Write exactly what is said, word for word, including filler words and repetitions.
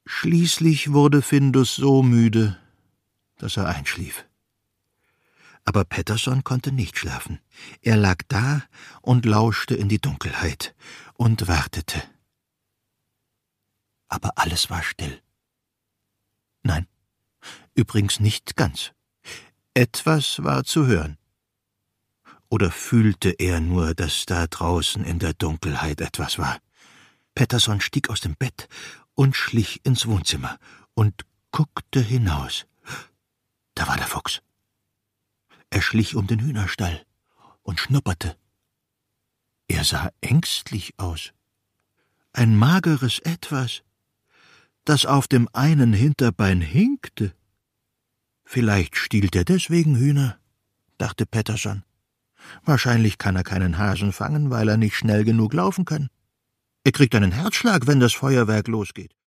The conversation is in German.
Schließlich wurde Findus so müde, dass er einschlief. Aber Pettersson konnte nicht schlafen. Er lag da und lauschte in die Dunkelheit und wartete. Aber alles war still. Nein, übrigens nicht ganz. Etwas war zu hören. Oder fühlte er nur, dass da draußen in der Dunkelheit etwas war? Pettersson stieg aus dem Bett und schlich ins Wohnzimmer und guckte hinaus. Da war der Fuchs. Er schlich um den Hühnerstall und schnupperte. Er sah ängstlich aus. Ein mageres Etwas, das auf dem einen Hinterbein hinkte. Vielleicht stiehlt er deswegen Hühner, dachte Pettersson. Wahrscheinlich kann er keinen Hasen fangen, weil er nicht schnell genug laufen kann. Er kriegt einen Herzschlag, wenn das Feuerwerk losgeht.